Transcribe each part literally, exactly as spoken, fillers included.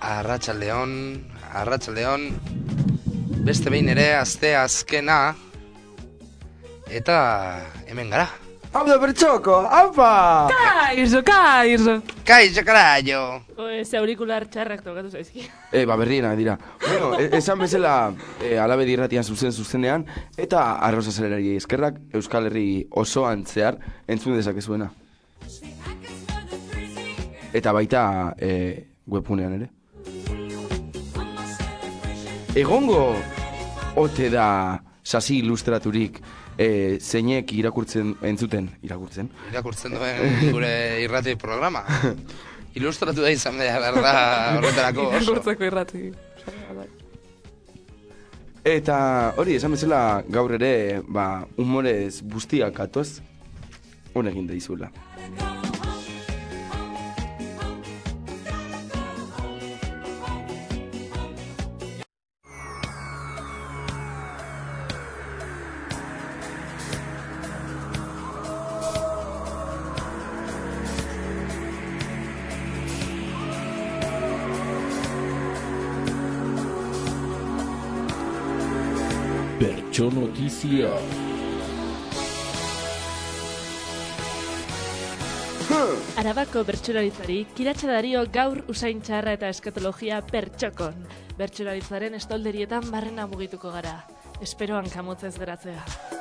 Arratsaldeon, arratsaldeon, beste behin ere aste azkena, eta hemen gara. Hau da bertxoko, haupa! Kaixo, kaixo! Kaixo, karaio! Ez aurikular txarrak tokatu zaizki. E, ba, berriena dira. Bueno, e, esan bezala e, Alabedi irratian zuzen zuzenean, eta Arrosa Zelerari eskerrak Euskal Herri osoan zehar entzun dezakezuena. Eta baita e, webgunean ere. Egongo ote da sasi ilustraturik e, zeinek irakurtzen, entzuten, irakurtzen? Irakurtzen duen gure irrati programa. Ilustratu da izan behar berda horretarako oso. Irakurtzeko irrati. Eta hori, esan bezala gaur ere, ba, humorez guztiak atoz, honekin da izula. Bertso Notizia. Arabako bertsolaritzari kiratsa dario gaur usain txarra eta eskatologia bertxokon. Bertsolaritzaren estolderietan barrena mugituko gara. Esperoan kamotzez geratzea.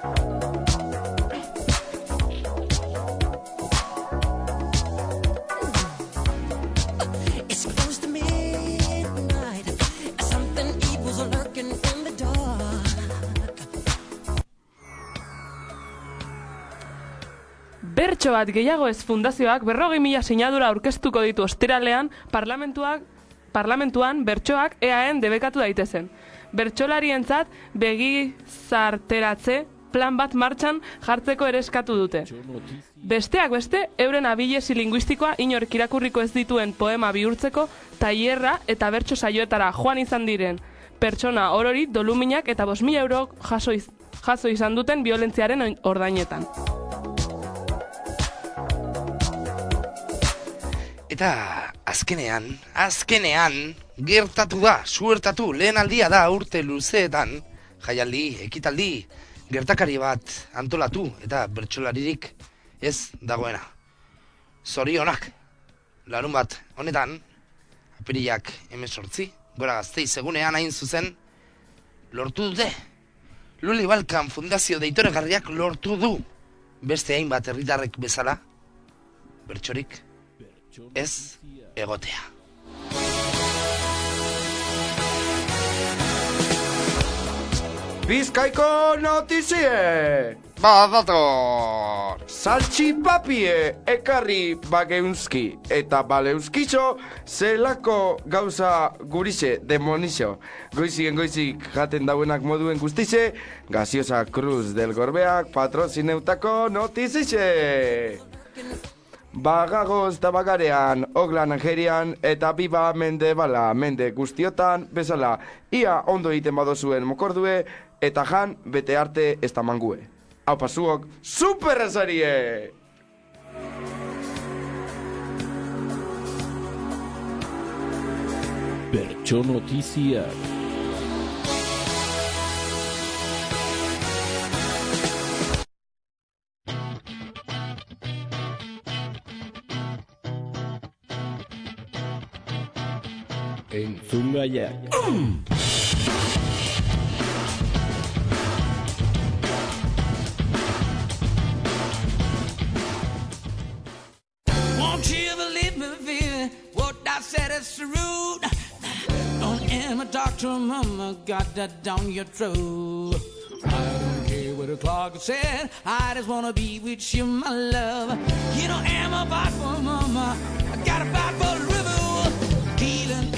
Bertso bat gehiago ez fundazioak berrogei mila sinadura aurkeztuko ditu ostiralean parlamentuak, parlamentuan bertsoak E A en debekatu daitezen. Bertsolarientzat begizarteratze plan bat martxan jartzeko ere eskatu dute. Besteak beste, euren abilesi linguistikoa inork irakurriko ez dituen poema bihurtzeko tailerra eta bertso saioetara joan izan diren pertsona orori doluminak eta bost mila euro jaso, iz, jaso izan duten violentziaren ordainetan. Eta azkenean, azkenean, gertatu da, suertatu, lehen aldia da urte luzeetan, jaialdi, ekitaldi, gertakari bat antolatu eta bertsolaririk ez dagoena. Zorionak, larun bat honetan, apirilak hemezortzi, gora Gasteiz egunean hain zuzen, lortu dute. Luli Balkan Fundazio deitoregarriak lortu du, beste hainbat herritarrek bezala, bertsorik ez egotea. Bizkaiko notizie! Badator! Saltxipapie ekarri bageunski eta baleuzkitxo zelako gauza gurixe demonixo. Goizien goizik jaten dauenak moduen guztize, Gaziosa Cruz del Gorbeak patrozineutako notizixe! Bagagoz eta bagarean, oglan Angerian eta biba mende bala mende guztiotan bezala ia ondo egiten badozuen mokordue eta jan bete arte ez tamangue. Hau pasuok, superrezarie! Bertso Notiziak. Entzun gaiak. Won't you believe me, baby? What I said is rude. Don't am a doctor, mama, got that down your throat. I don't care what the clock said, I just wanna be with you, my love. You know I'm a fight for mama, I got a fight for the river. Feeling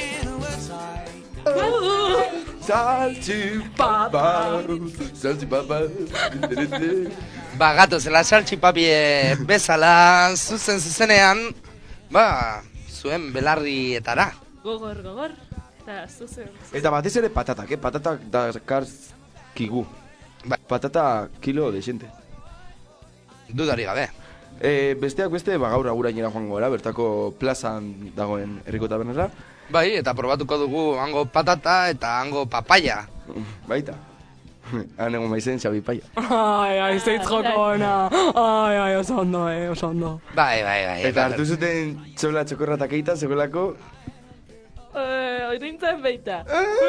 Salchipapa, salchipapa. Ba, gatozela saltxipapie bezala zuzen zuzenean, ba, zuen belarrietara. Gogor, gogor, eta zuzen. Eta batez ere patatak, eh? Patatak dakarkigu. Ba. Patata kilo de xente. Dudari gabe. E, besteak beste, ba, gaur agurainera joango gara, bertako plazan dagoen herriko tabernera. Bai, eta probatuko dugu hango patata eta hango papaya. Baita. Han egon maizen, Xabi Paia. Ai, ai, zeitz joko ona. Ai, ai, oso ondo, eh, oso ondo. Bai, bai, bai. Eta hartu zuten txola txokorra takeita, zegoelako... Eh, oirintzen beita.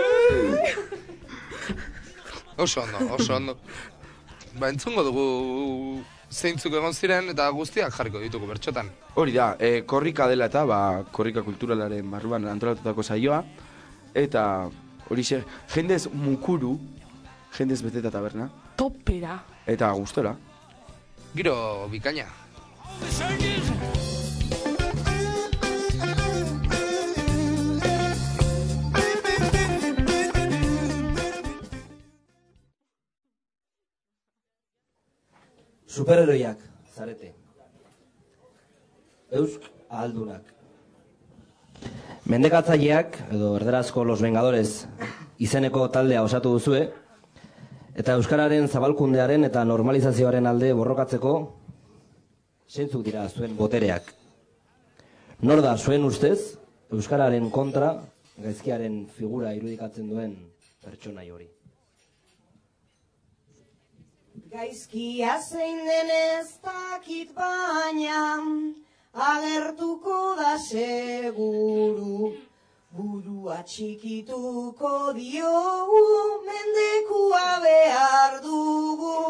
Oso ondo, oso ondo. Ba, entzungo dugu zeintzuk egon ziren eta guztiak jarriko ditugu bertxotan. Hori da, e, korrika dela eta, ba, korrika kulturalaren barruan antolatutako saioa. Eta, hori xe, jendez mukuru, jendez beteta taberna. Topera. Eta gustora. Giro bikaina. Superheroiak, zarete. Eusk ahaldunak. Mendekatzaileak, edo erderazko Los Vengadores izeneko taldea osatu duzue, eta euskararen zabalkundearen eta normalizazioaren alde borrokatzeko zeintzuk dira zuen botereak. Nor da zuen ustez, euskararen kontra gaizkiaren figura irudikatzen duen pertsonai hori? Gaizkia zein denez dakit baina, agertuko da seguru, burua txikituko diogu, mendekua behar dugu.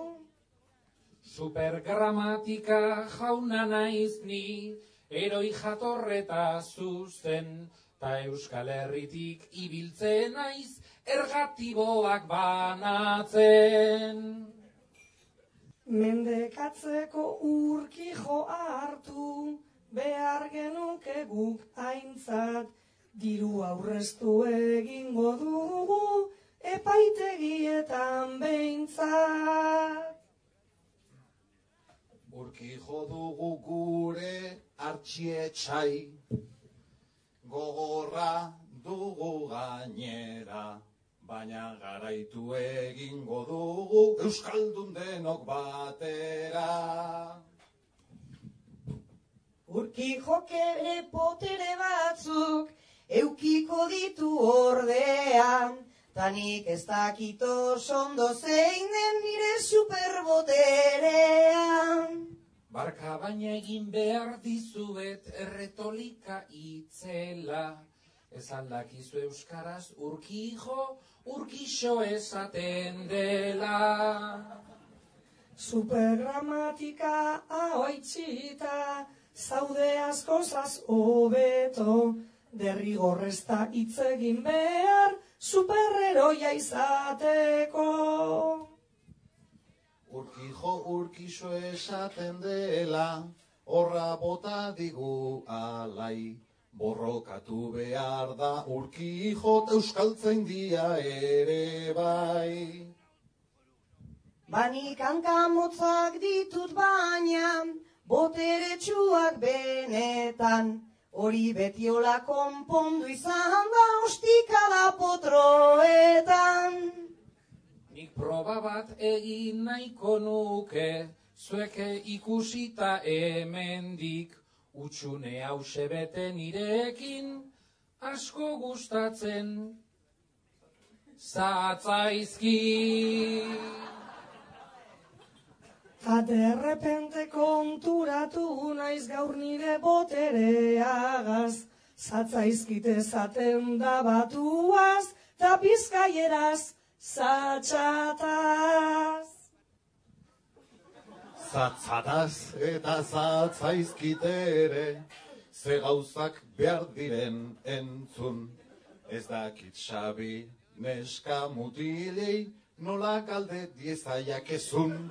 Supergramatika jauna naiz ni, eroi jatorreta zuzen, ta Euskal Herritik ibiltzen naiz, ergatiboak banatzen. Mendekatzeko urkijo hartu, behar genuke guk aintzat, diru aurreztu egingo dugu, epaitegietan behintzat. Urkijo dugu gure artxietxai, gogorra dugu gainera, baina garaitu egingo dugu euskaldun denok batera. Urkijok ere potere batzuk eukiko ditu ordea, tanik ez dakito sondo zein den nire superboterean. Barka baina egin behar dizuet erretolika itzela, ez aldakizu euskaraz urkijo, urkixo esaten dela. Supergramatika ahoitxita, zaude askozaz hobeto, derrigorrezta hitz egin behar, superheroia izateko. Urkijo, urkixo esaten dela, horra bota digu alai. Borrokatu behar da urkijo euskaltzen dia ere bai. Banik hankamotzak ditut baina, boteretsuak benetan, hori betiola konpondu izan da ostikada potroetan. Nik proba bat egin nahiko nuke, zueke ikusita hemendik, utxune hause bete nirekin, asko gustatzen zatzaizki. Ta derrepente konturatu naiz gaur nire botereagaz, zatzaizkite zaten da batuaz, ta bizkaieraz zatxataz. Zatzataz eta zatzaizkite ere, ze gauzak behar diren entzun. Ez dakit Xabi neska mutilei, nola galde diezaiak ezun.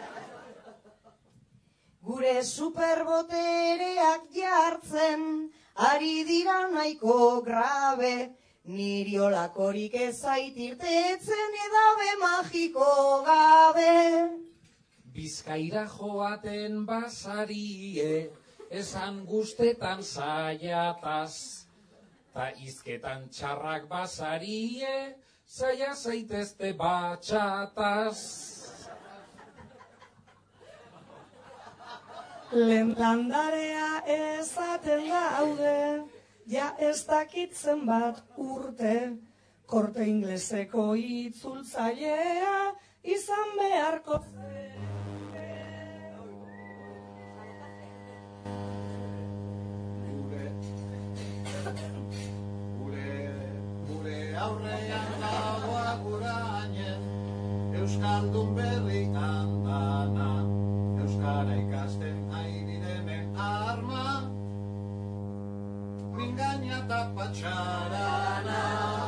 Gure superbotereak jartzen, ari dira nahiko grabe, niri olakorik ezaitirtetzen edabe magiko gabe. Bizkaira joaten basarie, esan guztetan saiataz, ta izketan txarrak basarie, saia zaitezte batxataz. Lehen landarea ezaten daude, ja ez dakitzen bat urte, korte ingleseko itzultzailea izan beharko zen. Aurrean dagoa gurainen, Euskaldun berri handana, Euskara ikasten ari direnen arma, mingaina eta patxarana.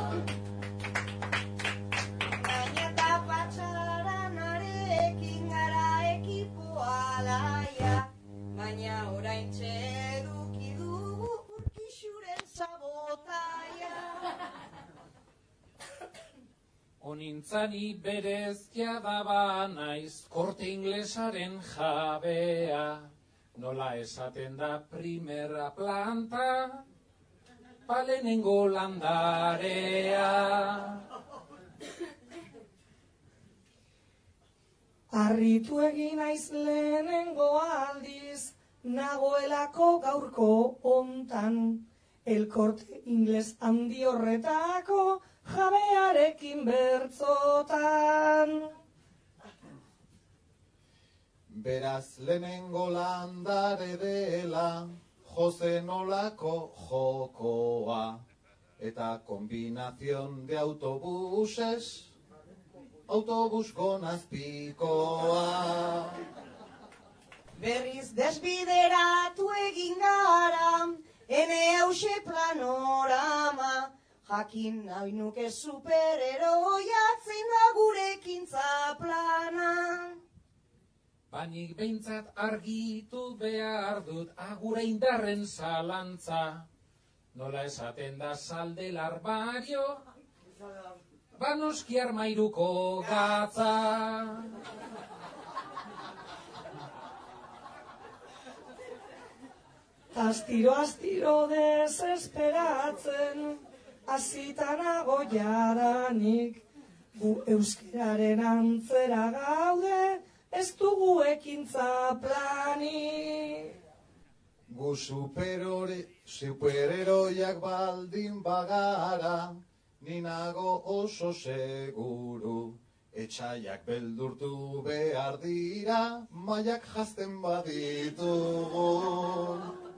Mingaina eta patxaranarekin gara ekipoa laia, baina oraintxe eduki dugu urkixuren sabotaia. Onintzani berezkia daba naiz korte inglesaren jabea, nola esaten da primera planta, palenengo landarea. Arritu egin naiz lehenengo aldiz, nagoelako gaurko hontan, el korte ingles handi horretako, jabearekin bertzotan. Beraz lehenengo landare dela, Jose nolako jokoa, eta kombinazion de autobuses, autobus gonazpikoa. Berriz desbideratu egin gara, ene hause panorama, jakin nahi nuke superheroia zein da gurekintza plana. Banik behintzat argitu behar dut agure indarren zalantza, nola esaten da salde larbario, banoski armairuko gatza. Astiro, astiro desesperatzen, azitanago jadanik, gu euskeraren antzera gaude, ez dugu ekintza planik. Gu superheroiak baldin bagara, ninago oso seguru, etxaiak beldurtu behar dira, maiak jazten baditugu.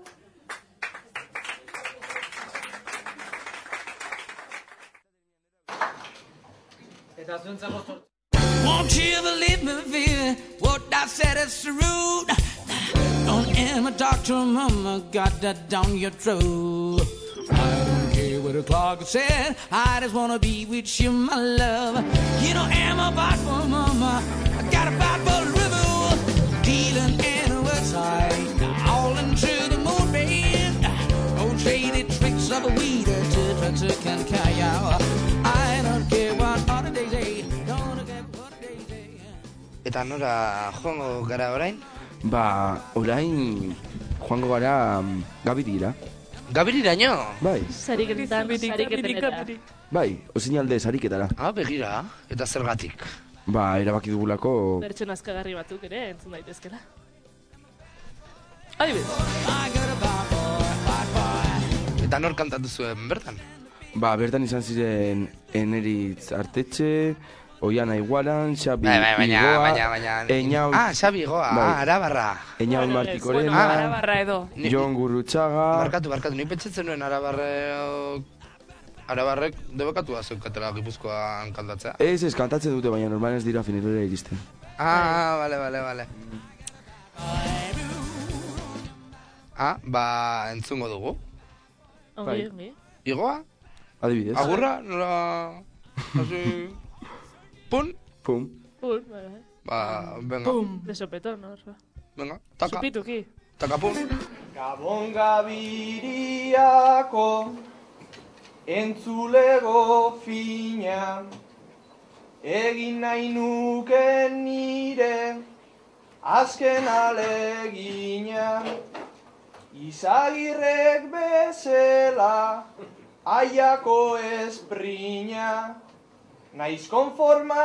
Won't you believe me, baby? What I said is rude. Don't am a doctor, mama, got that down your throat. I don't care what the clock said, I just wanna be with you, my love. You know I'm a bad for mama, I got a bad for the river. Dealing in a website, all into the moon, babe. Old traded tricks of a weed, to can carry out. I don't care what other days say, don't care what days say. Eta nora joango gara orain? Ba, orain joango gara Gabirira. Gabiriraino? Bai. Sariketan, sariketenera. Bai, ozinalde sariketara. Ah, begira, eta zergatik? Ba, erabaki dugulako... Bertxo nazkagarri batzuk ere, entzun daitezkela. Adibidez. Eta nor kantatu zuen bertan? Ba, bertan izan ziren Eneritz Artetxe, Oiana Igualan, Xabi bai, bai, baina, Igoa, baina, baina, Eñaul... Ah, Xabi Igoa, bai. ah, Arabarra. Eñaul Martikorena, Bueno, Arabarra edo. Jon Gurrutxaga... Barkatu, barkatu, ni pentsatzen nuen Arabarre... Arabarrek debekatua zeukatela Gipuzkoan kantatzea. Ez, ez, kantatzen dute, baina normal ez dira finalera iristen. Ah, bale, bale, bale. Ah, ba, entzungo dugu. Ongi, ongi. Igoa? Adibidez. Agurra, nola... Asi... Pun? Pum. Pum, bai, bai. Ba, venga. Pum. De sopetón, no? Venga, taka. Supituki. Taka pun. Gabon Gabiriako entzulego fina, egin nahi nuke nire azken alegina, Izagirrek bezela aiako esprina, naiz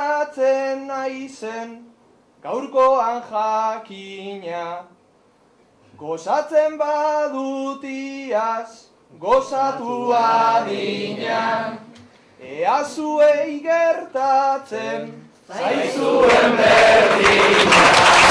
konformatzen naizen gaurkoan jakina, Gozatzen badutiaz, gozatu adina, ea zuei gertatzen, zaizuen berdina.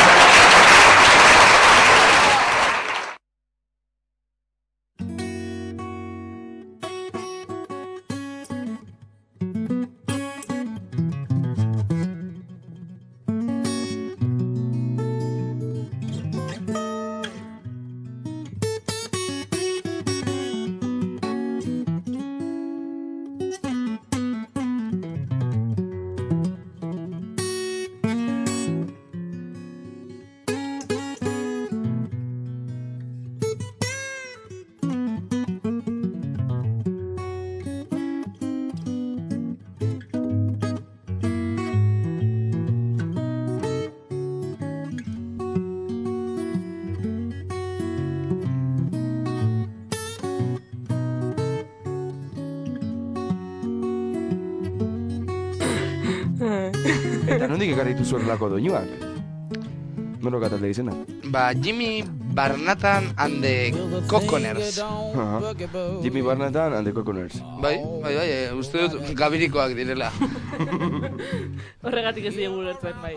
Eta nondik ekarri dituzuen lako doinuak? Nono katalde izena? Ba, Jimmy Barnatan and the Coconers. Aha. Jimmy Barnatan and the Coconers. Bai, bai, bai, e, uste dut gabirikoak direla. Horregatik ez diegu lertzen, bai.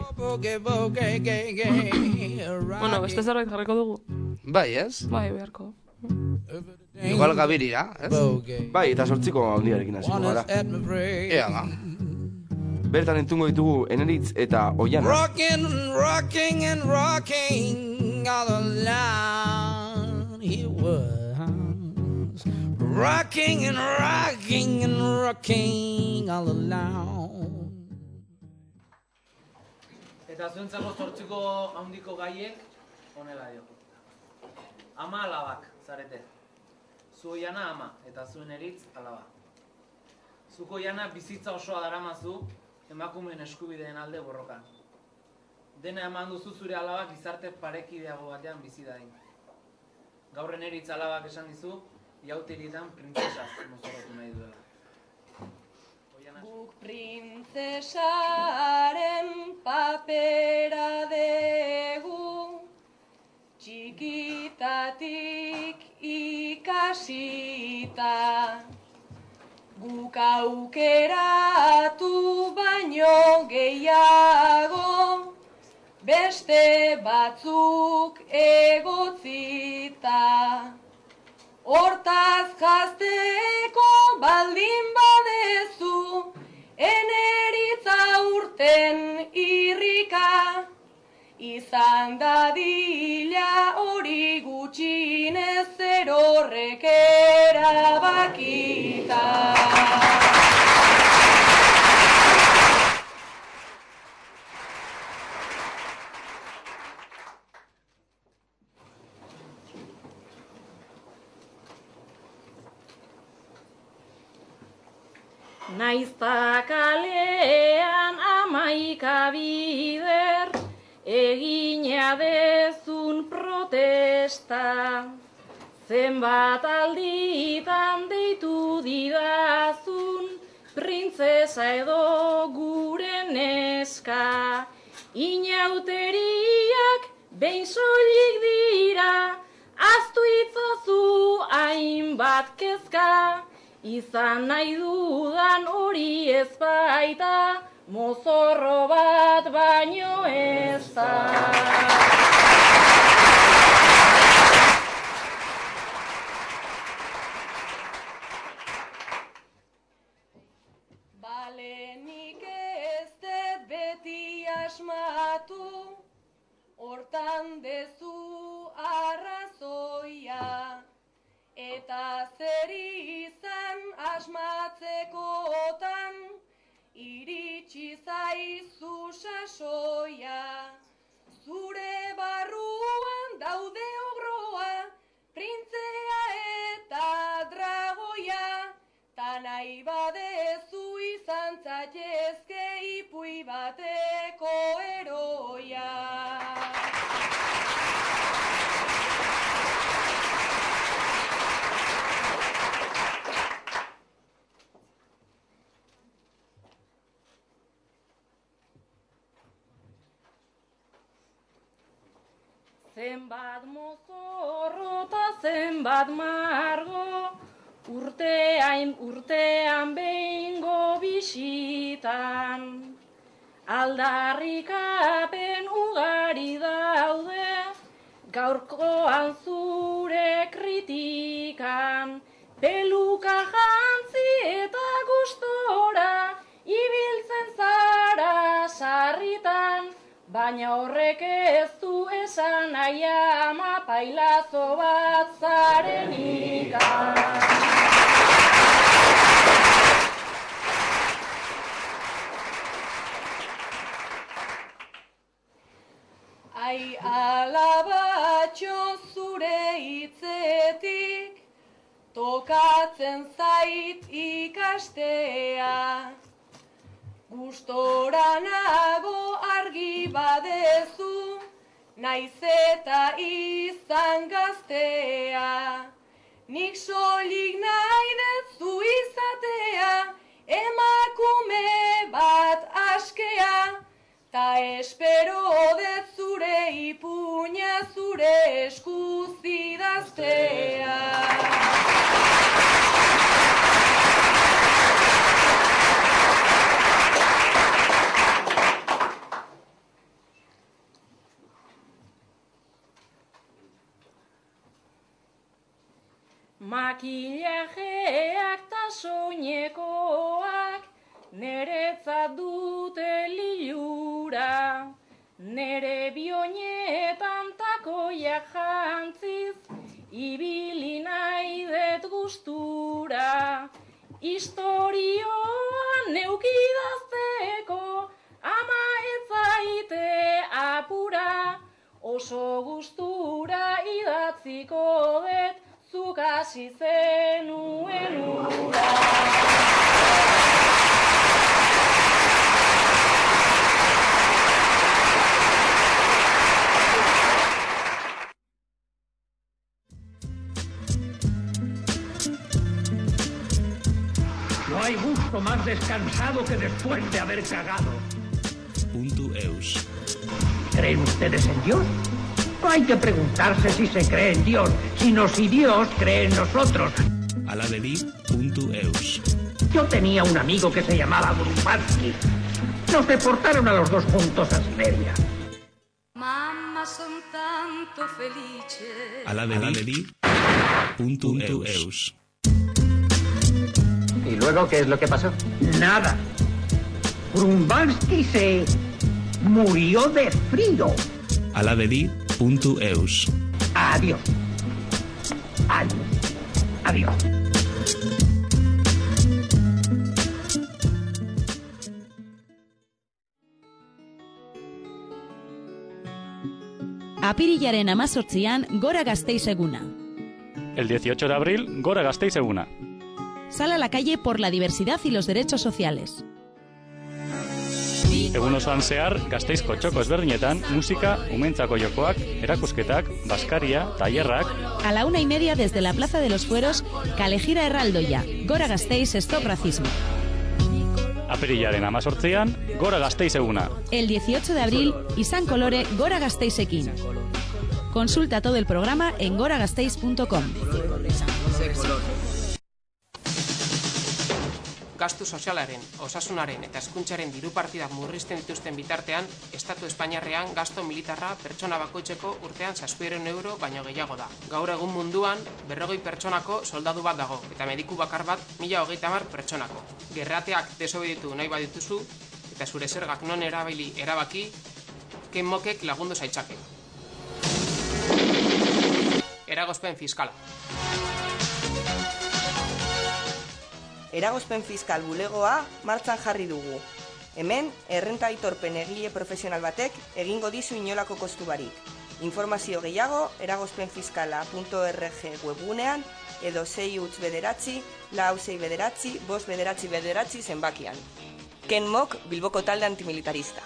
Bueno, beste zerbait jarriko dugu? Bai, ez? Bai, beharko. Igual gabirira, ez? Bai, eta sortziko handiarekin hasiko gara. Ea da. Bertan entzungo ditugu Eneritz eta Oiana. Rocking, rocking and rocking all alone he was. Rocking and rocking and rocking all alone. Eta zuentzako zortziko handiko gaiek honela dio. Ama alabak, zarete. Zu Oiana ama, eta zuen Eritz alaba. Zuko Oiana bizitza osoa daramazu, emakumeen eskubideen alde borrokan. Dena eman duzu zure alabak gizarte parekideago batean bizi dadin. Gaur Eneritz alabak esan dizu, jauteritan printzesaz mozorrotu nahi duela. Guk printzesaren papera degu, txikitatik ikasita. Guk aukeratu baino gehiago, beste batzuk egotzita. Hortaz jazteko baldin badezu, Eneritza urten irrika. Izan dadila hori gutxinez erorrek erabakita. Naizta kalean amaika bider, egina dezun protesta. Zenbat alditan deitu didazun, printzesa edo gure neska. Inauteriak behin soilik dira, aztu itzazu hainbat kezka. Izan nahi dudan hori ez baita, mozorro bat baino ez da. Balenik ez dut beti asmatu, hortan dezu arrazoia. Eta zer izan asmatzekotan, iritsi zaizu sasoia. Zure barruan daude ogroa, printzea eta dragoia. Ta nahi badezu izan zaitezke ipui bateko eroia. zenbat mozorro ta zenbat margo, urtean, urtean behingo bisitan. Aldarrikapen ugari daude, gaurkoan zure kritikan. Peluka jantzi eta gustora, ibiltzen zara sarritan, baina horrek ez du esan nahi ama pailazo bat zarenikan. Ai alabatxo zure hitzetik, tokatzen zait ikastea. Gustora nago argi badezu, naiz eta izan gaztea. Nik soilik nahi dezu izatea, emakume bat askea, ta espero dut zure ipuña zure eskuz idaztea. Makillajeak ta soinekoak neretzat dute lilura, nere bioinetan takoiak jantziz, ibili nahi dut gustura. Istorioan neukidazteko, ama ez zaite apura, oso gustura idatziko dut, zuk hasi zenuen ura. No hay gusto más descansado que después de haber cagado. Punto eus. ¿Creen ustedes en Dios? No hay que preguntarse si se cree en Dios, sino si Dios cree en nosotros. Alabedi punto eus. Yo tenía un amigo que se llamaba Grupatsky. Nos deportaron a los dos juntos a Siberia. Mamma, son tanto felice. Alabedi punto eus. ¿Y luego qué es lo que pasó? Nada. Grumbansky se murió de frío. Alabedi punto eus. Adiós. Adiós. Adiós. Apirilaren amazortzian Gora Gasteiz eguna. El dieciocho de abril, Gora Gasteiz eguna. Sal a la calle por la diversidad y los derechos sociales. Egun osoan zehar, Gasteizko txoko ezberdinetan, musika, umentzako jokoak, erakusketak, baskaria, tailerrak. A la una y media desde la Plaza de los Fueros, Kalejira Erraldoia, Gora Gasteiz, Stop Racismo. Apirilaren amazortzian, Gora Gasteiz eguna. El dieciocho de abril, izan kolore Gora Gasteizekin. Consulta todo el programa en goragasteiz punto com. Gastu sozialaren, osasunaren eta hezkuntzaren diru partidak murrizten dituzten bitartean, Estatu Espainiarrean gasto militarra pertsona bakoitzeko urtean zazpiehun euro baino gehiago da. Gaur egun munduan berrogei pertsonako soldadu bat dago, eta mediku bakar bat mila hogeita hamar pertsonako. Gerrateak desobeditu nahi badituzu, eta zure zergak non erabili erabaki, ken mokek lagundu zaitzake. Eragozpen fiskala. Eragozpen fiskal bulegoa martxan jarri dugu. Hemen, errenta aitorpen egile profesional batek egingo dizu inolako kostu barik. Informazio gehiago, eragozpenfiskala punto org webgunean edo sei huts bederatzi, lau sei bederatzi, bost bederatzi bederatzi zenbakian. Ken Mok, Bilboko talde antimilitarista.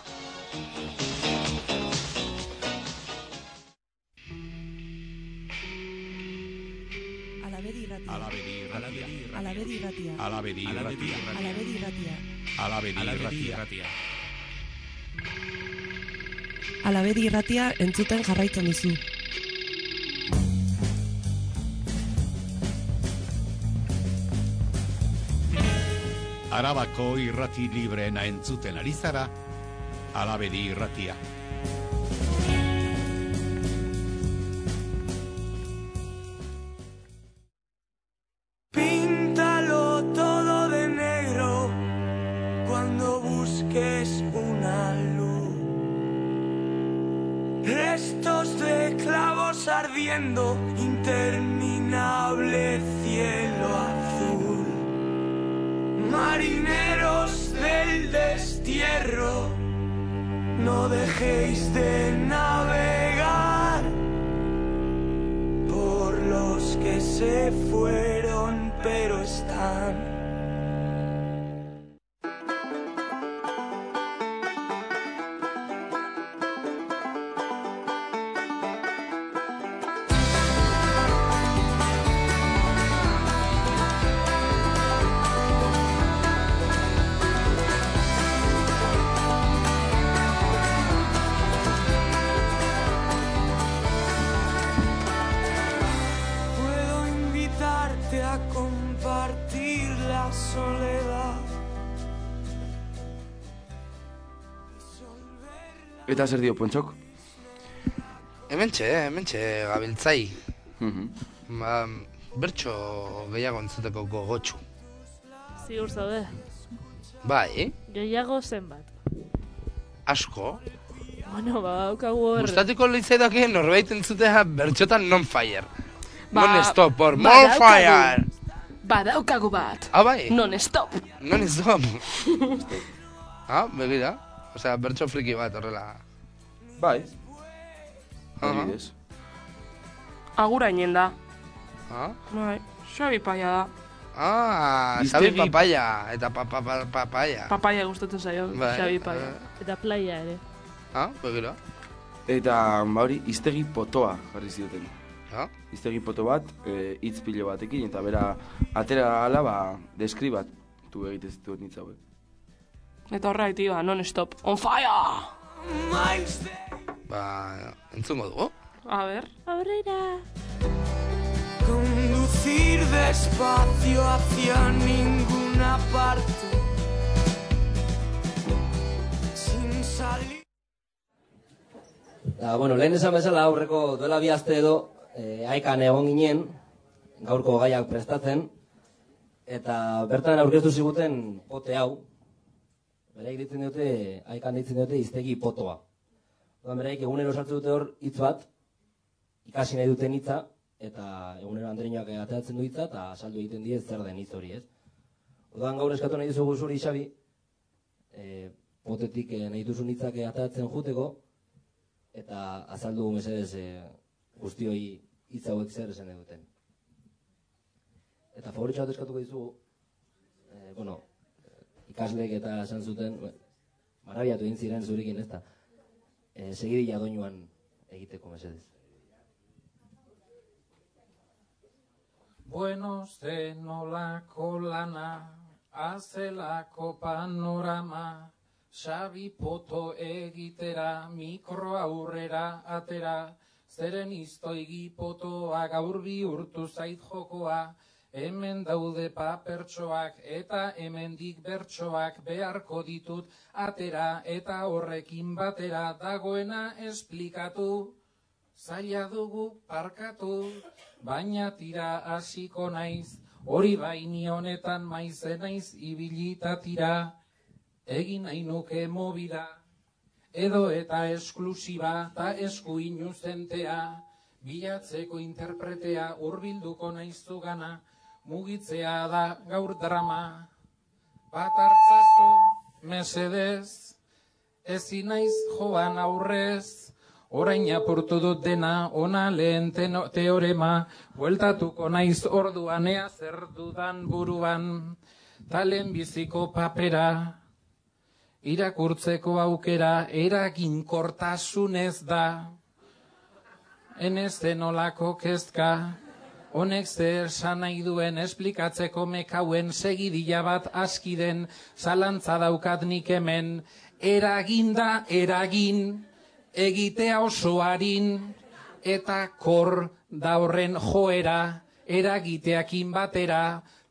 Alabedi irratia. Alabedi irratia. Alabedi irratia. Alabedi irratia. Alabedi irratia entzuten jarraitzen duzu. Arabako irrati libreena entzuten ari zara, Alabedi irratia. Píntalo todo de negro cuando busques una luz. Restos de clavos ardiendo, interminable cielo azul. Marineros del destierro, no dejéis de navegar por los que se fueron pero están. Eta zer dio, Pontxok? Hementxe, hementxe gabiltzai. Ba, bertso gehiago entzuteko gogotxu. Ziur zaude. Bai? Gehiago zenbat. Asko? Bueno, ba, daukagu hor... Gustatuko litzaidak norbait entzutea bertxotan non-fire. Ba, Non-stop, or ba, more daukagu. fire! Ba, daukagu bat. Ah, bai? Non-stop. Non-stop. Ah, begira. Osea, bertso friki bat, horrela. Bai. Adibidez. Agurainen da. Ah? Bai, Xabi Paia da. Ah, Xabi Papaya. Eta papa, papa, papaya. Papaya gustatzen zaio, Bai, Xabi Paia. eh. Eta playa ere. Ah, begira. Eta, bauri, iztegi potoa jarri zioten. Ah? Iztegi poto bat, e, hitz pilo batekin, eta bera, atera ala, ba, deskribatu egite zituen hitz hauek. Eta horregatik, ba, non-stop. On fire! Ba, entzungo dugu. A ver. Aurrera. Conducir despacio hacia ninguna parte sin salir. Da, bueno, lehen esan bezala aurreko duela bi aste edo eh, aikan egon ginen, gaurko gaiak prestatzen, eta bertan aurkeztu ziguten pote hau, bereik ditzen dute, aikan ditzen dute iztegi potoa. Odan bereik egunero sartzen dute hor hitz bat, ikasi nahi duten hitza, eta egunero Andreinoak ateratzen du hitza, eta saldu egiten diez zer den hitz hori, ez? Odan gaur eskatu nahi duzugu zuri, Xabi, e, potetik eh, nahi duzun hitzak ateratzen juteko, eta azaldu mesedez e, guztioi hitz hauek zer esan duten. Eta favoritxo bat eskatuko dizugu, e, bueno, ikasleek eta esan zuten, marabiatu egin ziren zurekin, ez da, e, segidilla doinuan egiteko mesedez. Bueno, ze nolako lana, azelako panorama, Xabi poto egitera, mikro aurrera atera, zeren iztoigi potoa gaur bihurtu zait jokoa, hemen daude papertxoak eta hemendik bertsoak beharko ditut atera eta horrekin batera dagoena esplikatu. Zaila dugu parkatu, baina tira hasiko naiz, hori baini honetan maize naiz ibilita tira. Egin nahi nuke mobida, edo eta esklusiba ta esku inuzentea, bilatzeko interpretea hurbilduko naiz zugana, mugitzea da gaur drama. Bat hartzazu, mesedez, ezin naiz joan aurrez, orain apurtu dut dena, ona lehen teorema, bueltatuko naiz orduan ea zer dudan buruan, talen biziko papera, irakurtzeko aukera eraginkortasunez da, enezen olako kezka, honek zer esan nahi duen esplikatzeko mekauen segidila bat askiden, zalantza daukat nik hemen, eraginda eragin, egitea oso harin, eta kor da horren joera, eragiteakin batera,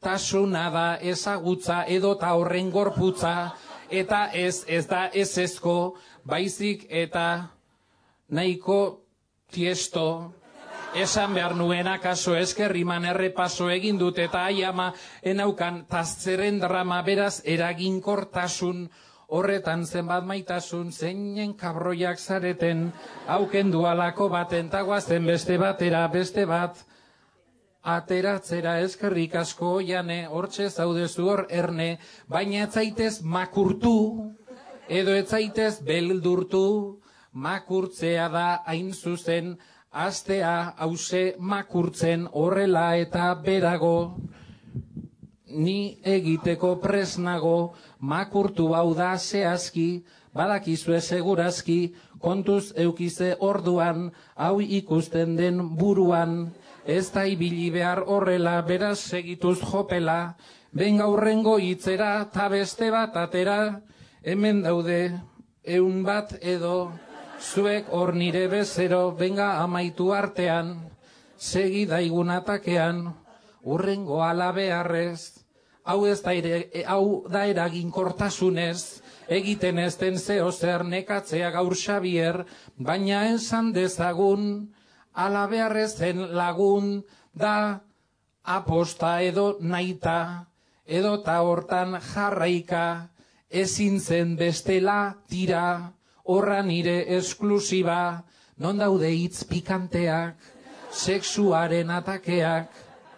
tasuna da ezagutza edota horren gorputza, eta ez ez da ez ezko, baizik eta nahiko tiesto, esan behar nuen akaso eskerriman errepaso egin dut eta ai ama enaukan tazeren drama beraz eraginkortasun horretan zenbat maitasun zeinen kabroiak zareten aukendu alako baten taguazen beste batera beste bat ateratzera eskerrik asko jane hortxe zaudezu hor erne baina etzaitez makurtu edo etzaitez beldurtu makurtzea da hain zuzen astea hause makurtzen horrela eta berago ni egiteko presnago makurtu hau da zehazki badakizue segurazki kontuz eukize orduan hau ikusten den buruan ez da ibili behar horrela beraz segituz jopela ben gaurrengo hitzera ta beste bat atera hemen daude eun bat edo zuek hor nire bezero, benga amaitu artean, segi daigun atakean, urrengo ala beharrez, hau ez da, ere, hau da eraginkortasunez, egiten ez den zeo zer nekatzea gaur Xabier, baina esan dezagun, ala beharrezen lagun, da aposta edo naita, edo ta hortan jarraika, ezin zen bestela tira, horra nire esklusiba, non daude hitz pikanteak, sexuaren atakeak,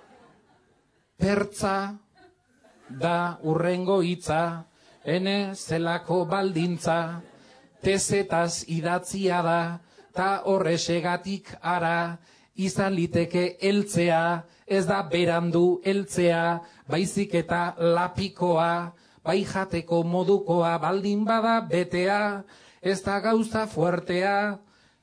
pertza da urrengo hitza, ene zelako baldintza, tezetaz idatzia da, ta horresegatik ara, izan liteke heltzea, ez da berandu heltzea, baizik eta lapikoa, bai jateko modukoa, baldin bada betea, ez da gauza fuertea,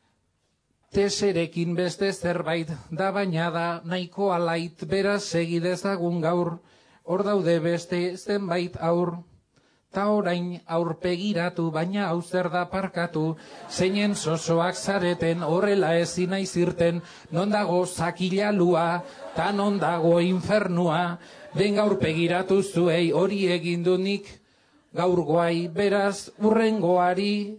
teserekin beste zerbait da baina da nahiko alait beraz segidezagun gaur, hor daude beste zenbait aur, ta orain aurpegiratu baina hau zer da parkatu, zeinen sosoak zareten horrela ezin naiz irten, non dago zakilalua, ta non dago infernua, ben aurpegiratu zuei hori egin du nik, gaur guai beraz urrengoari,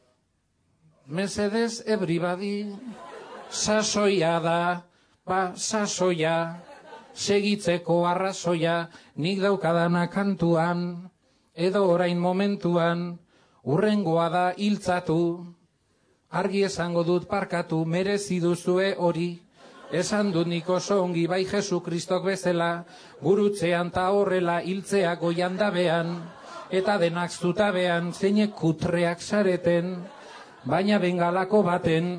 mesedez everybody, sasoia da, ba sasoia, segitzeko arrazoia, nik daukadana kantuan, edo orain momentuan, urrengoa da hiltzatu, argi esango dut parkatu, merezi duzue hori, esan dut nik oso ongi bai Jesu Kristok bezala, gurutzean ta horrela hiltzea goian dabean, eta denak zutabean zeinek kutreak zareten, baina bengalako baten,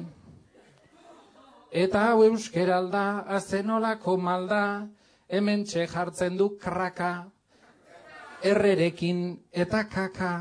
eta hau euskeralda, azenolako malda, hemen txe jartzen du kraka, errerekin eta kaka,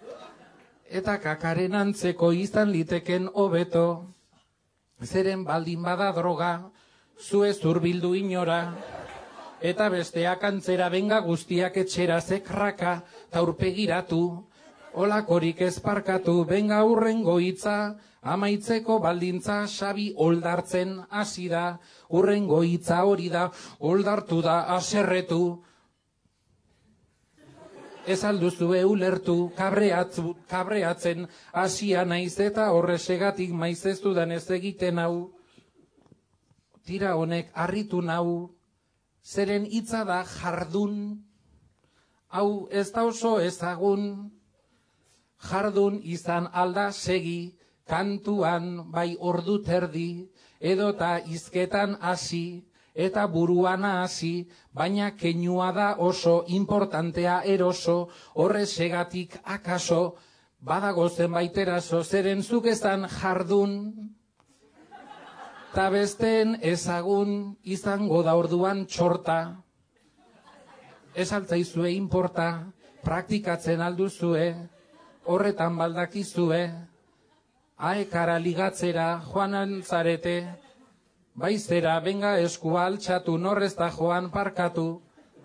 eta kakaren antzeko izan liteken hobeto, zeren baldin bada droga, zu ez hurbildu inora, eta besteak antzera benga guztiak etxera ze kraka, taurpegiratu, olakorik ez parkatu, benga urrengo hitza, amaitzeko baldintza Xabi oldartzen hasi da, urrengo hitza hori da, oldartu da aserretu. Ez alduzue ulertu, kabreatzu, kabreatzen hasia naiz eta horresegatik maiz ez dudan ez egiten hau. Tira honek harritu nau, zeren hitza da jardun, hau ez da oso ezagun, jardun izan alda segi, kantuan bai ordu terdi, edota hizketan hasi, eta buruana hasi, baina keinua da oso importantea eroso, horresegatik akaso, badago zenbait eraso, zeren zuk ezan jardun, ta besteen ezagun izango da orduan txorta. Ez altzaizue inporta, praktikatzen alduzue, horretan baldakizue, aekara ligatzera joan zarete, baizera benga eskua altxatu norrez da joan parkatu.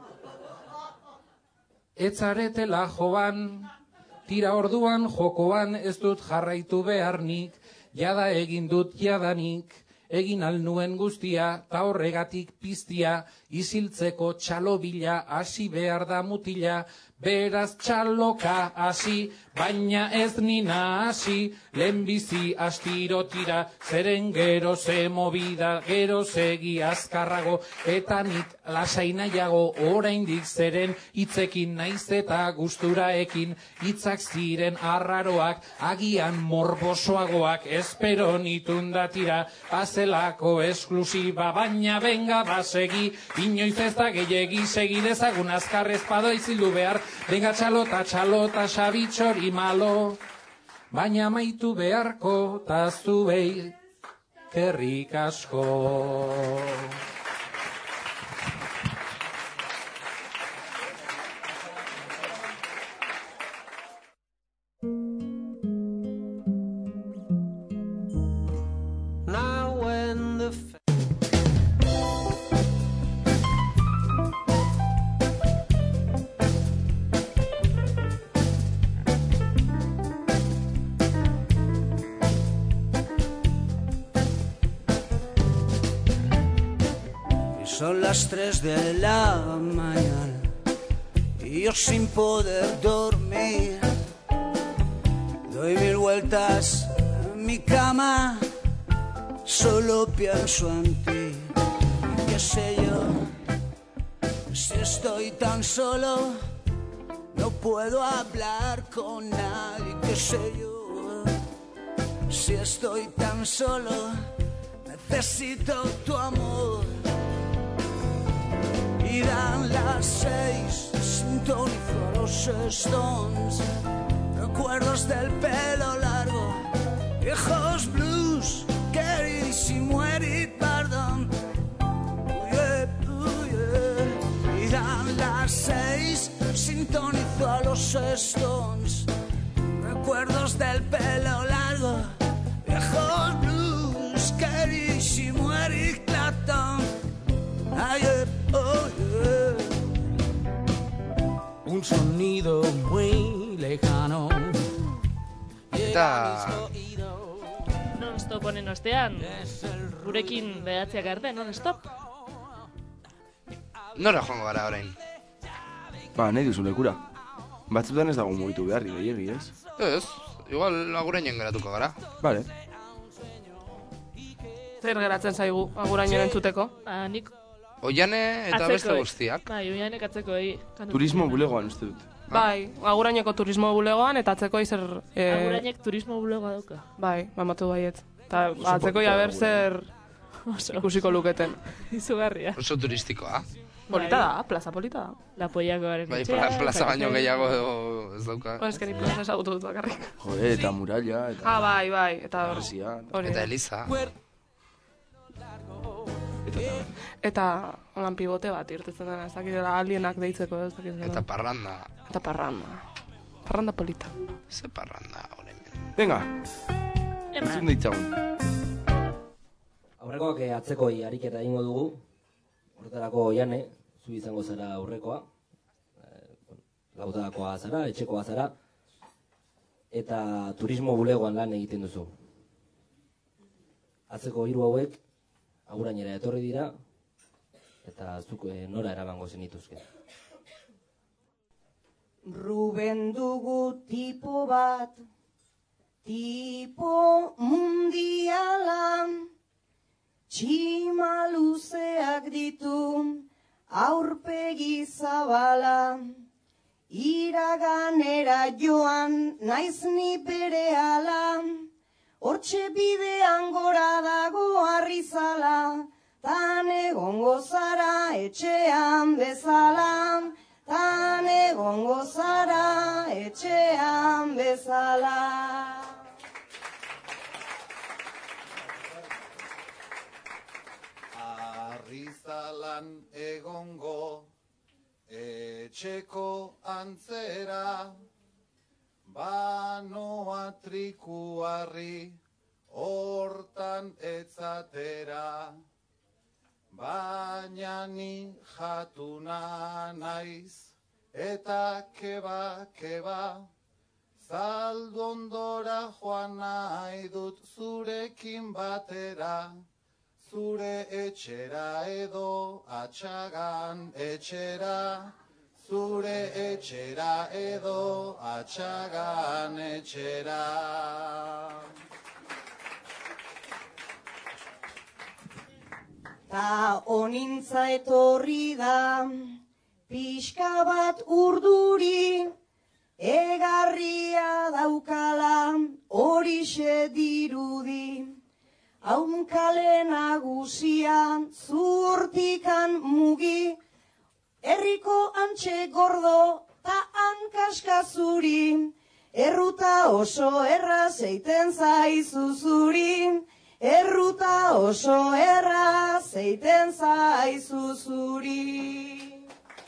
Etzaretela joan, tira orduan jokoan ez dut jarraitu beharnik, jada egin dut jadanik, egin alnuen guztia, ta horregatik piztia, Iziltzeko txalobila hasi behar da mutila, beraz txaloka hasi, baina ez nina hasi, lehenbizi astiro tira, zeren gero ze movida, gero segi azkarrago, eta nik lasai nahiago, oraindik zeren hitzekin naiz eta gusturaekin, hitzak ziren arraroak, agian morbosoagoak, espero nitunda tira, azelako esklusiba, baina benga basegi, inoiz ez da gehiegi segi dezagun azkar ezpado izildu behar, benga txalota, txalota, xabitxori malo, baina maitu beharko, ta zuei kerrik asko. Now when the Son las tres de la mañana y yo sin poder dormir doy mil vueltas en mi cama, solo pienso en ti. ¿Qué sé yo? Si estoy tan solo, no puedo hablar con nadie. ¿Qué sé yo? Si estoy tan solo, necesito tu amor. Y dan las seis, sintonizo a los Stones, recuerdos del pelo largo, viejos blues, queridísimo Eric Burdon. Oh yeah, oh yeah. Y dan las seis, sintonizo a los Stones, recuerdos del pelo largo, viejos blues, queridísimo Eric Clapton. Ay, oh, yeah. Un sonido muy lejano. Eta... Non-stop honen ostean, gurekin behatziak arte, non-stop? Nora joango gara orain? Ba, nahi duzu lekura. Batzutan ez dago mugitu beharri, gehiagi, ez? Ez, igual agurainen geratuko gara. Vale. Zer geratzen zaigu agurainen entzuteko? Ba, nik Oiane eta beste guztiak. Bai, oianek atzekoei. Turismo bulegoan uste dut. Bai, aguraineko turismo bulegoan eta atzekoi zer... Eh... Agurainek turismo bulegoa dauka. Bai, mamatu baiet. Eta atzekoi haber zer ikusiko luketen. Izugarria. Oso turistikoa. Polita da, plaza polita da. La Poiakoaren Bai, plaza baino gehiago ez dauka. Ba, eskeri plaza esagutu dut bakarrik. Jode, eta muralla, eta... Ah, bai, bai, eta... Eta Eliza. Eta holan pibote bat irtetzen dena, ez dakitela alienak deitzeko, ez dakitela. Eta parranda. Eta parranda. Parranda polita. Ze parranda, horrein. Venga, entzun ditzagun. Aurrekoak atzekoi ariketa egingo dugu, horretarako Oiane, zu izango zara aurrekoa, lautadakoa zara, etxekoa zara, eta turismo bulegoan lan egiten duzu. Atzeko hiru hauek, agurainera etorri dira, eta zuk e, nora eramango zenituzke. Ruben dugu tipo bat, tipo mundiala, txima luzeak ditu, aurpegi zabala, iraganera joan naiz ni berehala, hortxe bidean gora dago arrizala, tan egongo zara etxean bezala, tan egongo zara etxean bezala. Arrizalan egongo etxeko antzera, banoa trikuarri hortan etzatera, baina ni jatuna naiz eta keba, keba, zaldondora joan nahi dut zurekin batera, zure etxera edo atxagan etxera, zure etxera edo atxagan etxera. Ta onintza etorri da, pixka bat urduri, egarria daukala horixe dirudi. Haunkale nagusia zurtikan mugi, herriko antxe gordo ta hankaska zuri, erruta oso erraz eiten zaizu zuri, erruta oso erraz eiten zaizu zuri.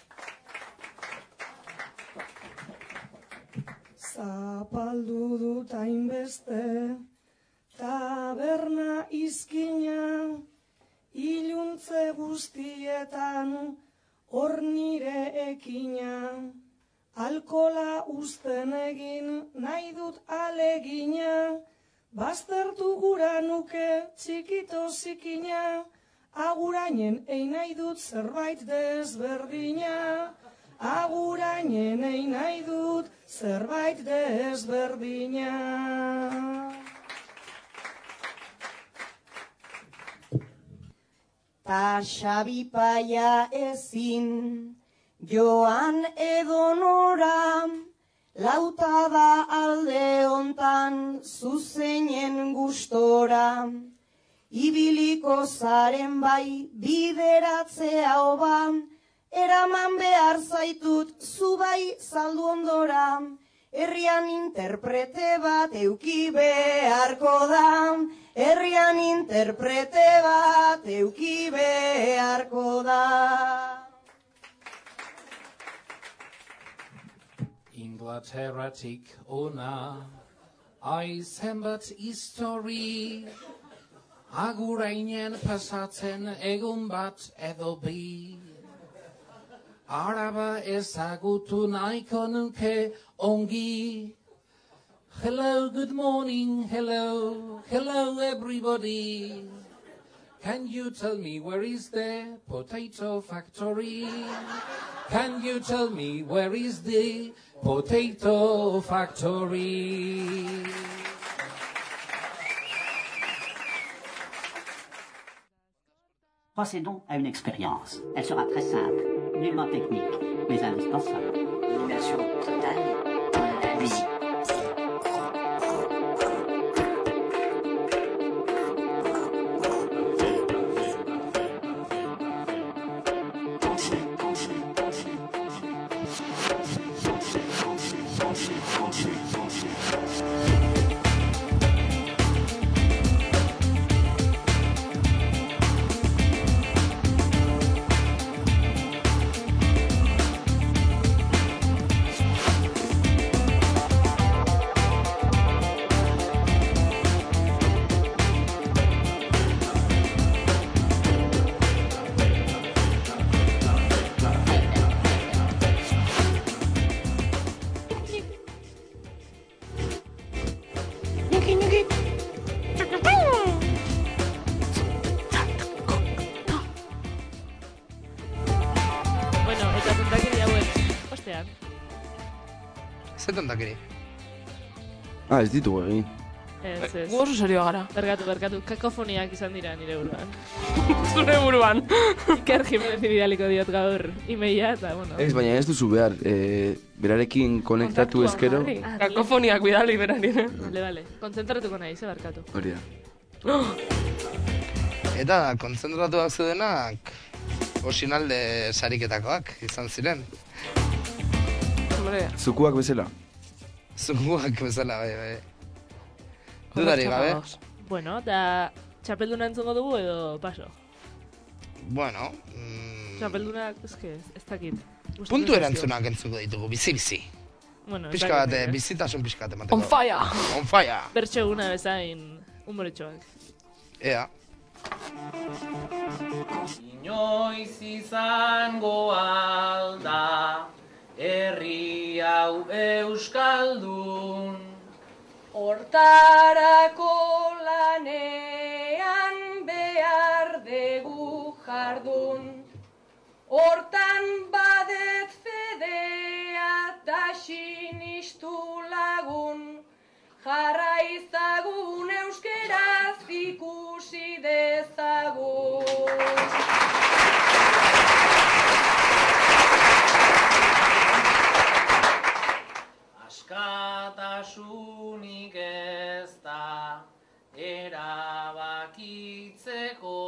Zapaldu dut hainbeste, taberna izkina, iluntze guztietan, hor nire ekina. Alkola uzten egin nahi dut alegina, baztertu gura nuke txikito zikina, agurainen egin nahi dut zerbait desberdina, agurainen egin nahi dut zerbait desberdina. Ta xabipaia ezin, joan edonora, lauta da alde hontan zuzeinen gustora. Ibiliko zaren bai bideratzea oba, eraman behar zaitut zu bai zaldu ondora. Herrian interprete bat euki beharko da, herrian interprete bat euki beharko da. Inglaterratik ona, aizen bat histori, agurainen pasatzen egun bat edo bi. Araba ezagutu nahiko nuke ongi. Hello, good morning, hello, hello everybody. Can you tell me where is the potato factory? Can you tell me where is the potato factory? Passez donc à une expérience. Elle sera très simple, nullement technique, mais indispensable. L'immersion totale dans la musique. Tontakeri. Ah, ez ditugu egin. Ez, ez. Gu oso serio gara. Berkatu, berkatu. Kakofoniak izan dira nire buruan. Zure buruan. Iker Jimenez ibidaliko diot gaur imeia eta, bueno. Ez, baina ez duzu behar, e, berarekin konektatu ezkero. Kakofoniak bidali berari. Bale, bale. Kontzentratuko nahi, ze barkatu. Hori da. Eta kontzentratuak zeudenak osinalde sariketakoak izan ziren. Zukuak bezala. Zukuak bezala, bai, bai. Dudari gabe. Bueno, eta txapelduna entzongo dugu edo paso? Bueno... Mm... Txapeldunak, eske, ez dakit. Puntu erantzunak entzuko ditugu, bizi-bizi. Bueno, pixka bat, bizitasun pixka bat emateko. On fire! On fire! Bertxe eguna bezain humoretxoak. Ea. Inoiz izango alda herri hau euskaldun, hortarako lanean behar jardun. Hortan badet fedea ta sinistu lagun, jarraizagun euskeraz ikusi dezagun. Askatasunik ez da erabakitzeko,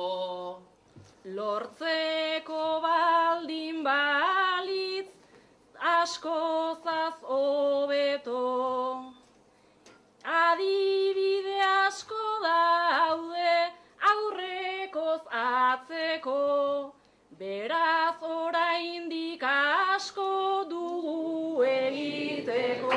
lortzeko baldin balitz askozaz hobeto. Adibide asko daude aurrekoz atzeko, beraz oraindik asko dugu egiteko.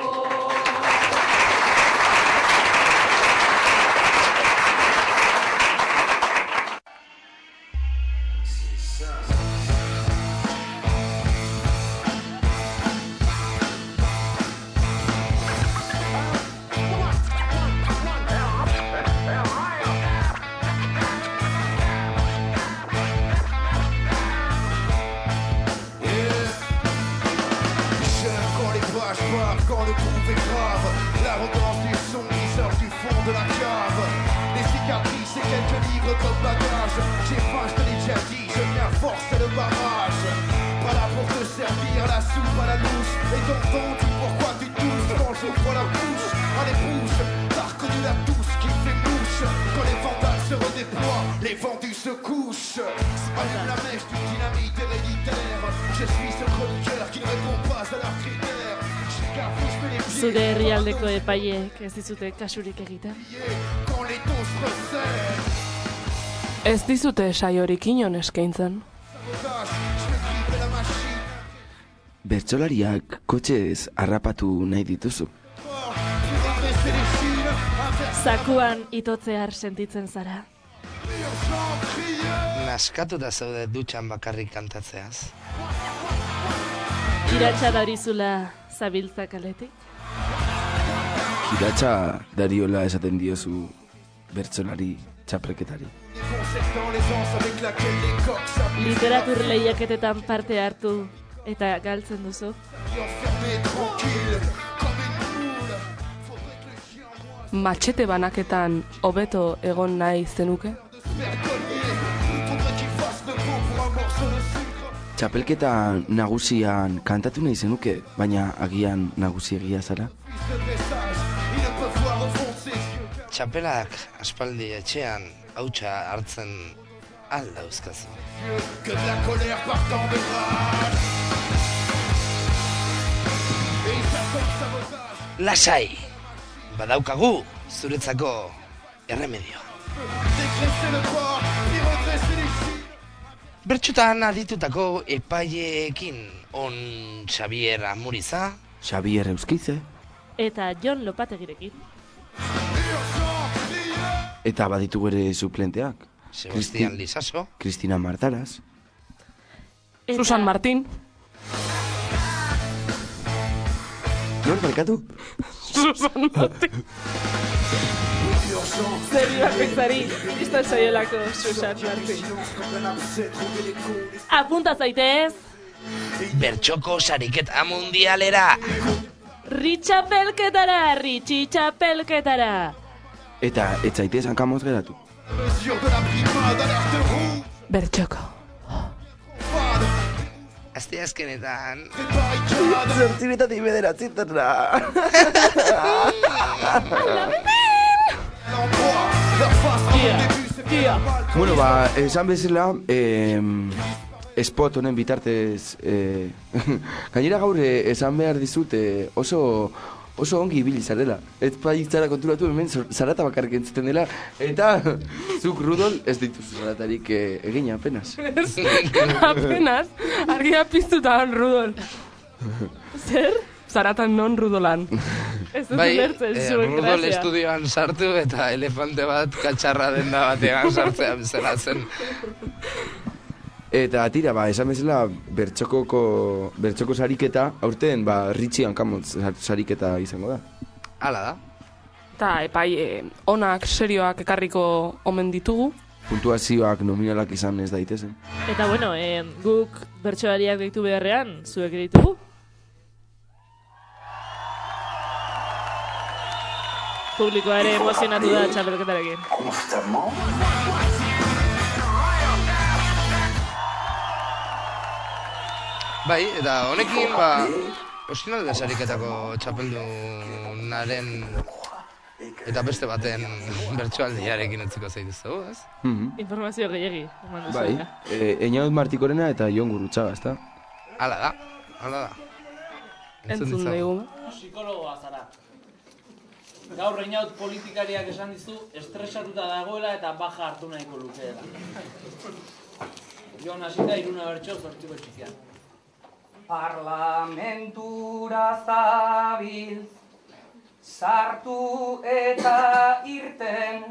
Quand le groove est grave, l'arrogance du son qui sort du fond de la cave. Les cicatrices et quelques livres comme bagage. J'ai faim, je te l'ai déjà dit, je viens forcer le barrage. Pas là pour te servir la soupe à la louche. Et ton ton dit pourquoi tu touches quand j'ouvre la bouche. Allez bouge, t'as reconnu la touche qui fait mouche. Quand les vandales se redéploient, les vendus se couchent. Allume la mèche du dynamite héréditaire. Je suis ce chroniqueur qui ne répond pas à leurs critères. Zure herrialdeko epaiek ez dizute kasurik egiten? Ez dizute saiorik inon eskaintzen. Bertsolariak kotxez harrapatu nahi dituzu. Zakuan itotzear sentitzen zara. Naskatuta zaude dutxan bakarrik kantatzeaz. Kiratsa darizula zabiltza kaletik? Kiratsa dariola esaten diozu bertsolari txapreketari. Literatur lehiaketetan parte hartu eta galtzen duzu? Matxete banaketan hobeto egon nahi zenuke? Txapelketa nagusian kantatu nahi zenuke, baina agian nagusiegia zara? Txapelak aspaldi etxean hautsa hartzen alda euskazu. Lasai, badaukagu zuretzako erremedio. Bertxutan aditutako epaiekin on Xavier Amuriza, Xavier Euskize, eta Jon Lopategirekin. Eta baditu ere suplenteak. Sebastián Lisaso, Cristina Martaras, eta... Susan Martín. Nor barkatu? Susan Martín. Zerioak bezari, izan zaiolako Susan Martín. Apunta zaitez! Bertxoko sariketa mundialera! Ritxapelketara, ritxitxapelketara! Eta ez zaitez hankamoz geratu. Bertxoko. Azte azkenetan... Zertzibetatik bederatzitarra! Bueno, ba, esan bezala, eh, spot honen bitartez, eh, gainera gaur esan behar dizut eh, oso, oso ongi ibili zarela. Ez paitzara konturatu hemen zarata bakarrik entzuten dela, eta zuk Rudol ez dituzu zaratarik eh, egin apenas. Apenas? Argia piztuta on Rudol. Zer? Zaratan non Rudolan. Ez dut ulertzen eh, zuen Rudol grazia. estudioan sartu eta elefante bat katxarra denda batean sartzea bezala zen. Eta tira, ba, esan bezala bertxokoko, bertxoko sariketa, aurten, ba, Ritxi hankamotz sariketa izango da. Hala da. Eta epai eh, onak, serioak ekarriko omen ditugu. puntuazioak nominalak izan ez daitezen. Eta bueno, eh, guk bertsolariak deitu beharrean, zuek ditugu? Publikoa ere emozionatu da txapelketarekin. Bai, eta honekin, ba, Ostinalde sariketako txapeldunaren eta beste baten bertsoaldiarekin utziko zaituzu, ez? Mhm. Informazio gehiagi. eman duzu, Bai, ja. eh, Einaut Martikorena eta Jon Gurrutxaga, ezta? Hala da, hala da. Entzun dugu. Psikologoa zara. Gaur Einaut politikariak esan dizu estresatuta dagoela eta baja hartu nahiko lukeela. Jon hasita iruna bertso zortziko txikian. Parlamentura zabiltz, sartu eta irten,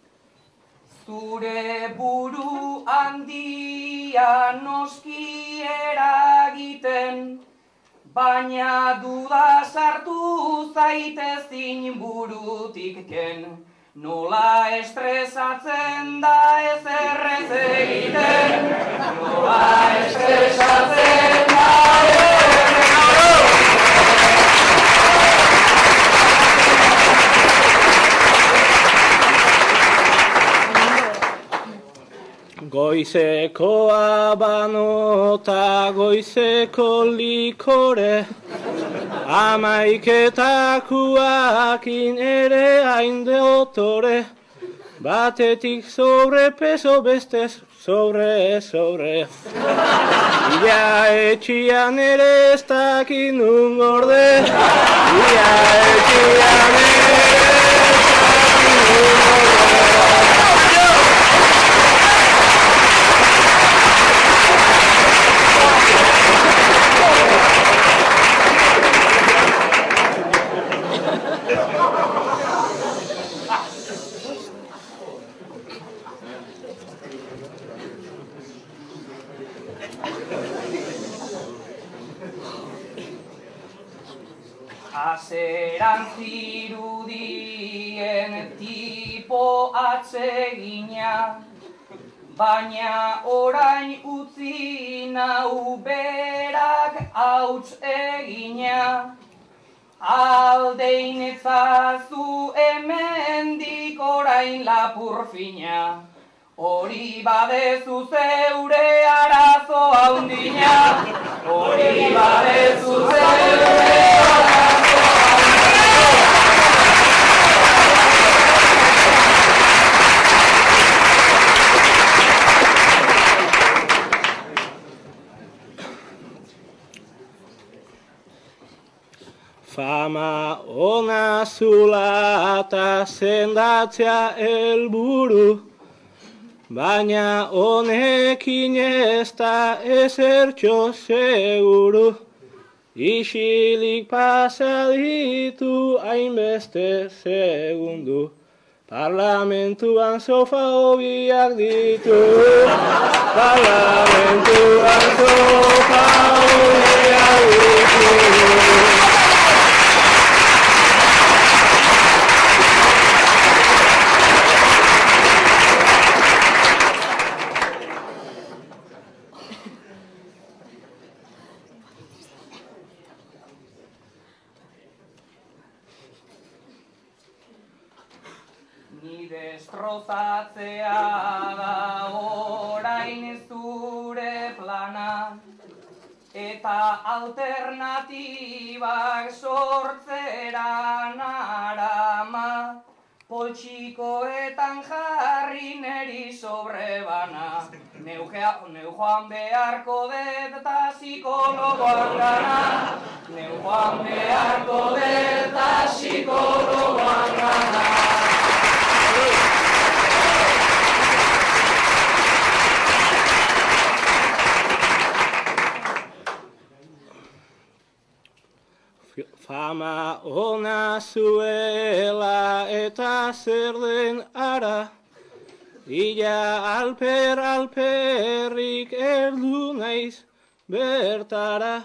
zure buru handia noski eragiten, baina duda sartu zaitezin burutik ken, nola estresatzen da ez errez egiten, nola estresatzen da ez Goizeko abano eta goizeko likore, amaiketakuakin ere hain deotore, batetik sobrepeso bestez sobre, sobre. Ia etxian ere ez dakin nun gorde, ia etxian ere ez dakin nun Azerantzirudien tipo atsegina, baina orain utzi nau berak hauts egina. Aldein ezazu hemendik orain lapur fina, hori badezu zeure arazo haundina, hori badezu zeure arazo. Fama ona zula eta sendatzea helburu, baina honekin ez da ezertxo seguru. Isilik pasa ditu hainbeste segundu, parlamentuan sofa hobiak ditu, parlamentuan sofa hobiak ditu. Destrozatzea da orain zure plana, eta alternatibak sortzera narama, poltsikoetan jarri neri sobrebana, neu joan beharko dut eta psikologoan gana, neu joan beharko dut eta psikologoan gana. Fama ona zuela eta zer den ara, ia alper alperrik erdu naiz bertara,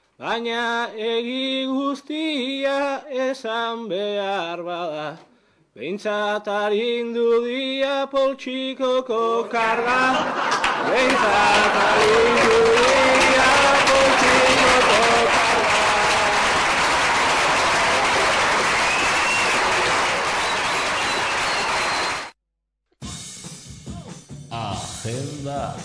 baina egi guztia esan behar bada, Behintzat arindu dia poltsikoko karga. Behintzat arindu dia poltsikoko karga. Agenda.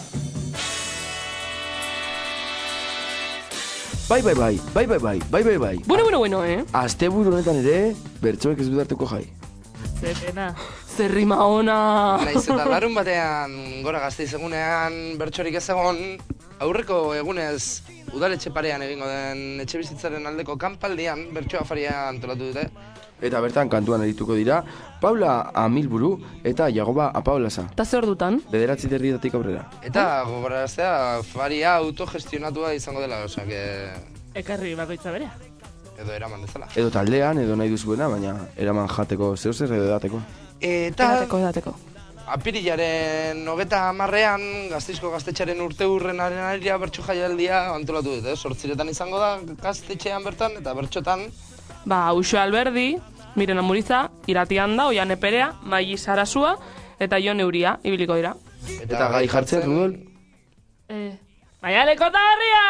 Bai, bai, bai, bai, bai, bai, bai, bai, bai. Bueno, bueno, bueno, eh? Aste buru honetan ere, bertsoek ez dudartuko jai. Zer pena. Zer rima ona. Naiz eta larun batean, gora Gasteiz egunean, bertsorik ez egon, aurreko egunez, udaletxe parean egingo den etxe bizitzaren aldeko kanpaldian, bertso afaria antolatu dute. Eta bertan kantuan erituko dira, Paula Amilburu eta Jagoba Apaolaza. Eta zer dutan? Bederatzi terdietatik aurrera. Eta gogoraraztea, faria autogestionatua izango dela, osea, que... Ekarri bakoitza berea. Edo eraman dezala. Edo taldean, edo nahi duzuena, baina eraman jateko zeu zer edo edateko. Eta... Edateko, edateko. Apirilaren hogeta hamarrean, Gasteizko gaztetxearen urte hurrenaren aria bertso jaialdia antolatu dute. Sortziretan izango da gaztetxean bertan, eta bertxotan... Ba, Uxo Alberdi, Miren Amuriza, Iratian da, Oian Eperea, Maili Sarasua, eta Jon Euria, ibiliko dira. Eta gai jartzen, Rudol? Eh, Maialeko Tarria!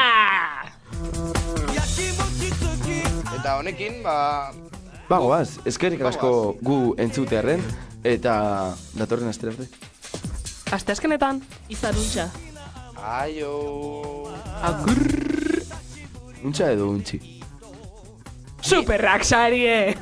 Eta honekin, ba... Bagoaz, eskerrik asko gu entzutearren, eta datorren astera arte. Aste azkenetan. Izan untxa. Aio... Agur... Untxa edo untxi. Superrak sarie!